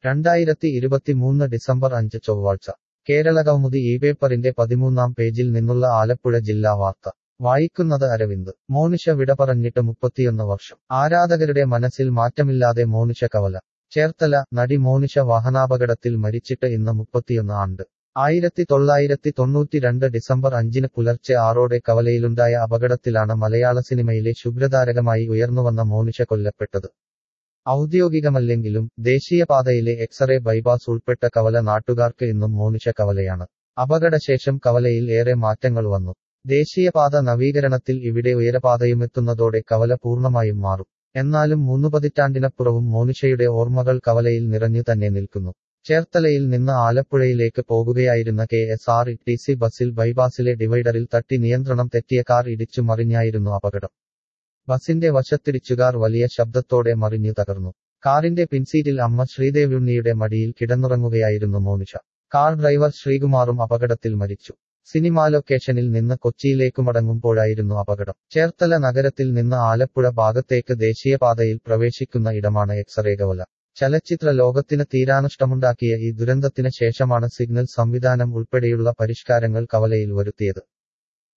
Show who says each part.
Speaker 1: 2023 December 5 ചൊവ്വാഴ്ച കേരളകൗമുദി പേപ്പറിന്റെ 13-ാം പേജിൽ നിന്നുള്ള ആലപ്പുഴ ജില്ലാ വാർത്ത വായിക്കുന്നത് അരവിന്ദ്. മോനിഷ വിട പറഞ്ഞിട്ട് 31 വർഷം. ആരാധകരുടെ മനസ്സിൽ മാറ്റമില്ലാതെ മോനിഷ കവല. ചേർത്തല. നടി മോനിഷ വാഹനാപകടത്തിൽ മരിച്ചിട്ട് ഇന്ന് 31 ആണ്ട്. 1992 ഡിസംബർ 5 പുലർച്ചെ 6 കവലയിലുണ്ടായ അപകടത്തിലാണ് മലയാള സിനിമയിലെ ശുഭ്രതാരകമായി ഉയർന്നുവന്ന മോനിഷ കൊല്ലപ്പെട്ടത്. ഔദ്യോഗികമല്ലെങ്കിലും ദേശീയപാതയിലെ എക്സറേ ബൈപാസ് ഉൾപ്പെട്ട കവല നാട്ടുകാർക്ക് ഇന്നും മോനിഷ കവലയാണ്. അപകടശേഷം കവലയിൽ ഏറെ മാറ്റങ്ങൾ വന്നു. ദേശീയപാത നവീകരണത്തിൽ ഇവിടെ ഉയരപാതയുമെത്തുന്നതോടെ കവല പൂർണ്ണമായും മാറും. എന്നാലും 3 പതിറ്റാണ്ടിനപ്പുറവും മോനിഷയുടെ ഓർമ്മകൾ കവലയിൽ നിറഞ്ഞു തന്നെ നിൽക്കുന്നു. ചേർത്തലയിൽ നിന്ന് ആലപ്പുഴയിലേക്ക് പോകുകയായിരുന്ന KSRTC ബസിൽ ബൈപാസിലെ ഡിവൈഡറിൽ തട്ടി നിയന്ത്രണം തെറ്റിയ കാർ ഇടിച്ചു മറിഞ്ഞായിരുന്നു അപകടം. ബസിന്റെ വശത്തിടിച്ചുകാർ വലിയ ശബ്ദത്തോടെ മറിഞ്ഞു തകർന്നു. കാറിന്റെ പിൻസീറ്റിൽ അമ്മ ശ്രീദേവുണ്ണിയുടെ മടിയിൽ കിടന്നുറങ്ങുകയായിരുന്നു മോനിഷ. കാർ ഡ്രൈവർ ശ്രീകുമാറും അപകടത്തിൽ മരിച്ചു. സിനിമാ ലൊക്കേഷനിൽ നിന്ന് കൊച്ചിയിലേക്കു മടങ്ങുമ്പോഴായിരുന്നു അപകടം. ചേർത്തല നഗരത്തിൽ നിന്ന് ആലപ്പുഴ ഭാഗത്തേക്ക് ദേശീയപാതയിൽ പ്രവേശിക്കുന്ന ഇടമാണ് എക്സറേ കവല. ചലച്ചിത്ര ലോകത്തിന് തീരാനഷ്ടമുണ്ടാക്കിയ ഈ ദുരന്തത്തിന് ശേഷമാണ് സിഗ്നൽ സംവിധാനം ഉൾപ്പെടെയുള്ള പരിഷ്കാരങ്ങൾ കവലയിൽ വരുത്തിയത്.